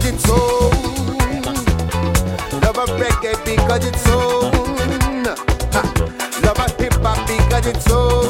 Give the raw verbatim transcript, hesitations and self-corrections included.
because it's so. Love a reggae because it's so. Ha. Love a hip hop because it's so.